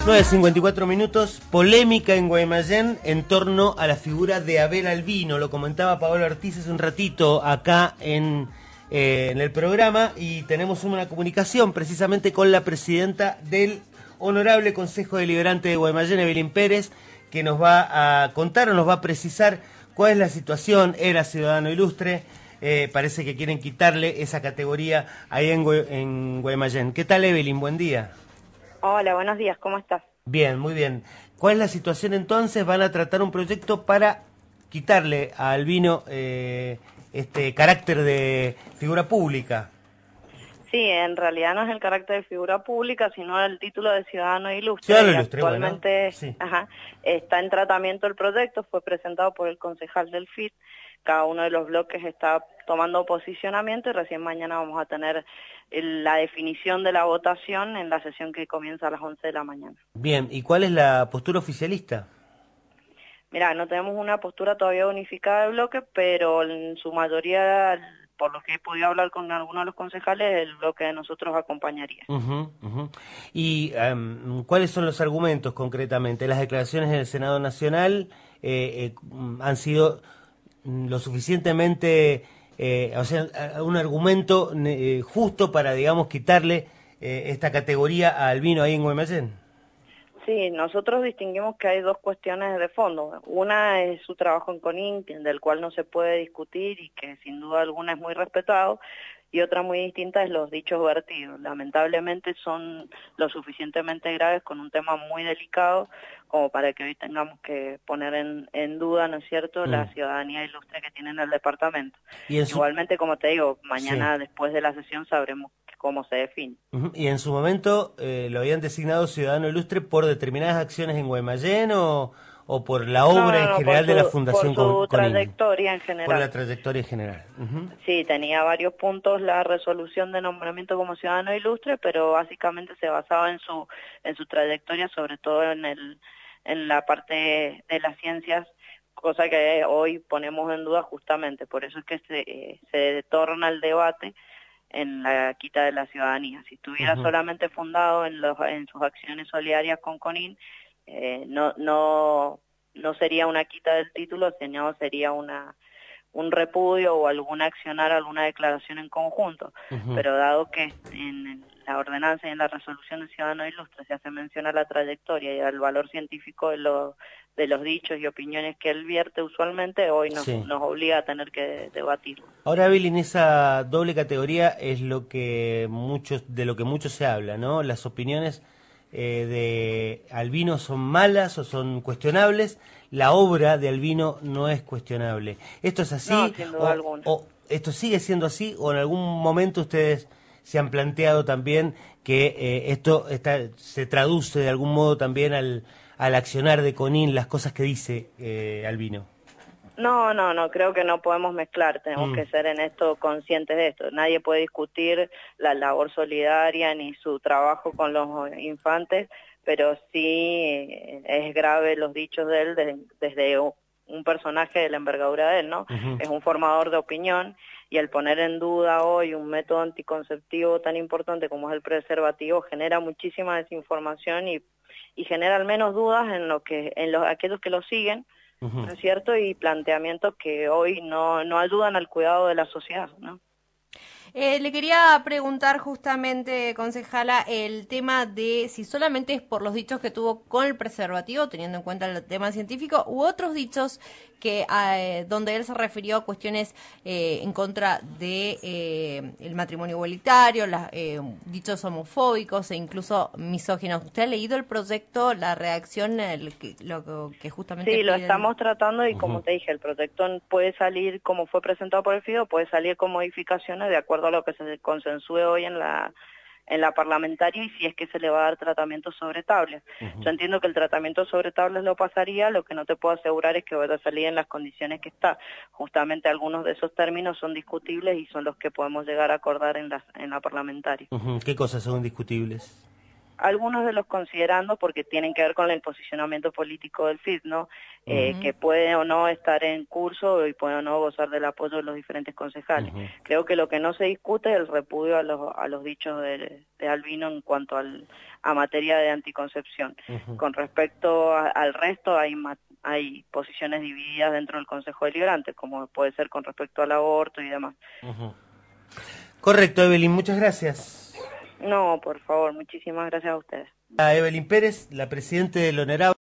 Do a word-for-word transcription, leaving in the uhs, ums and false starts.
nueve cincuenta y cuatro minutos, polémica en Guaymallén en torno a la figura de Abel Albino. Lo comentaba Paolo Ortiz hace un ratito acá en, eh, en el programa, y tenemos una comunicación precisamente con la presidenta del Honorable Consejo Deliberante de Guaymallén, Evelyn Pérez, que nos va a contar o nos va a precisar cuál es la situación. Era ciudadano ilustre, eh, parece que quieren quitarle esa categoría ahí en, en Guaymallén. ¿Qué tal, Evelyn? Buen día. Hola, buenos días, ¿cómo estás? Bien, muy bien. ¿Cuál es la situación entonces? ¿Van a tratar un proyecto para quitarle a Albino eh, este carácter de figura pública? Sí, en realidad no es el carácter de figura pública, sino el título de ciudadano ilustre. Ciudadano Y ilustre, actualmente bueno, sí. ajá, está en tratamiento el proyecto, fue presentado por el concejal del F I T, cada uno de los bloques está tomando posicionamiento y recién mañana vamos a tener el, la definición de la votación en la sesión que comienza a las once de la mañana. Bien, ¿y cuál es la postura oficialista? Mira, no tenemos una postura todavía unificada del bloque, pero en su mayoría, por lo que he podido hablar con algunos de los concejales, el bloque de nosotros acompañaría. Uh-huh, uh-huh. ¿Y um, cuáles son los argumentos concretamente? ¿Las declaraciones en el Senado Nacional eh, eh, han sido lo suficientemente, eh, o sea, un argumento eh, justo para, digamos, quitarle eh, esta categoría a Albino ahí en Guaymallén? Sí, nosotros distinguimos que hay dos cuestiones de fondo. Una es su trabajo en CONIN, del cual no se puede discutir y que sin duda alguna es muy respetado, y otra muy distinta es los dichos vertidos. Lamentablemente son lo suficientemente graves con un tema muy delicado como para que hoy tengamos que poner en, en duda, ¿no es cierto?, mm. la ciudadanía ilustre que tiene en el departamento. ¿Y en su... Igualmente, como te digo, mañana sí. después de la sesión sabremos cómo se define. Uh-huh. ¿Y en su momento eh, lo habían designado ciudadano ilustre por determinadas acciones en Guaymallén o, o por la obra no, no, en no, general su, de la Fundación Por su Con, trayectoria en general. Por la trayectoria en general. Uh-huh. Sí, tenía varios puntos la resolución de nombramiento como ciudadano ilustre, pero básicamente se basaba en su en su trayectoria, sobre todo en el en la parte de las ciencias, cosa que hoy ponemos en duda justamente. Por eso es que se, eh, se torna el debate en la quita de la ciudadanía. Si estuviera uh-huh. solamente fundado en, los, en sus acciones solidarias con CONIN, eh, no, no, no sería una quita del título, sino sería una un repudio o algún accionar, alguna declaración en conjunto. Uh-huh. Pero dado que en la ordenanza y en la resolución de ciudadano ilustre se hace mención a la trayectoria y al valor científico de los, de los dichos y opiniones que él vierte usualmente, hoy nos, sí. nos obliga a tener que debatirlo. Ahora, Evelyn, esa doble categoría es lo que muchos, de lo que mucho se habla, ¿no? Las opiniones eh, de Albino son malas o son cuestionables. La obra de Albino no es cuestionable. ¿Esto es así? No, sin duda o, alguna. o esto sigue siendo así, o en algún momento ustedes se han planteado también que eh, esto está, se traduce de algún modo también al, al accionar de CONIN, las cosas que dice eh, Albino? No, no, no, creo que no podemos mezclar, tenemos mm. que ser en esto conscientes de esto. Nadie puede discutir la labor solidaria ni su trabajo con los infantes, pero sí es grave los dichos de él de, desde un personaje de la envergadura de él, ¿no? Uh-huh. Es un formador de opinión, y el poner en duda hoy un método anticonceptivo tan importante como es el preservativo genera muchísima desinformación y, y genera al menos dudas en lo que en los aquellos que lo siguen, uh-huh. ¿no es cierto? Y planteamientos que hoy no, no ayudan al cuidado de la sociedad, ¿no? Eh, le quería preguntar justamente, concejala, el tema de si solamente es por los dichos que tuvo con el preservativo, teniendo en cuenta el tema científico, u otros dichos que eh, donde él se refirió a cuestiones eh, en contra de eh, el matrimonio igualitario, las, eh, dichos homofóbicos e incluso misóginos. ¿Usted ha leído el proyecto, la redacción, el, lo que justamente... Sí, lo piden? estamos tratando y Uh-huh. como te dije, el proyecto puede salir como fue presentado por el F I D O, puede salir con modificaciones de acuerdo a lo que se consensúe hoy en la en la parlamentaria y si es que se le va a dar tratamiento sobre tablas. Uh-huh. Yo entiendo que el tratamiento sobre tablas lo pasaría, lo que no te puedo asegurar es que vaya a salir en las condiciones que está. Justamente algunos de esos términos son discutibles y son los que podemos llegar a acordar en la, en la parlamentaria. Uh-huh. ¿Qué cosas son discutibles? algunos de los considerando porque tienen que ver con el posicionamiento político del F I D, ¿no? Eh, uh-huh. Que puede o no estar en curso y puede o no gozar del apoyo de los diferentes concejales. Uh-huh. Creo que lo que no se discute es el repudio a los, a los dichos de, de Albino en cuanto al, a materia de anticoncepción. Uh-huh. Con respecto a, al resto, hay, hay posiciones divididas dentro del Consejo Deliberante, como puede ser con respecto al aborto y demás. Uh-huh. Correcto, Evelyn, muchas gracias. No, por favor, muchísimas gracias a ustedes. A Evelyn Pérez, la presidenta del Honorable